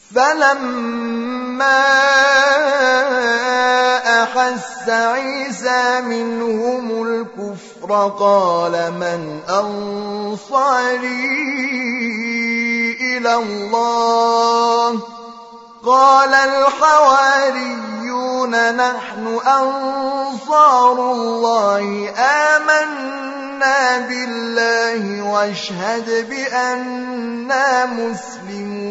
فلما أحس عيسى منهم الكفر قال من أنصاري إلى الله قال الحواريون نحن أنصار الله آمنا بالله واشهد بأننا مسلمون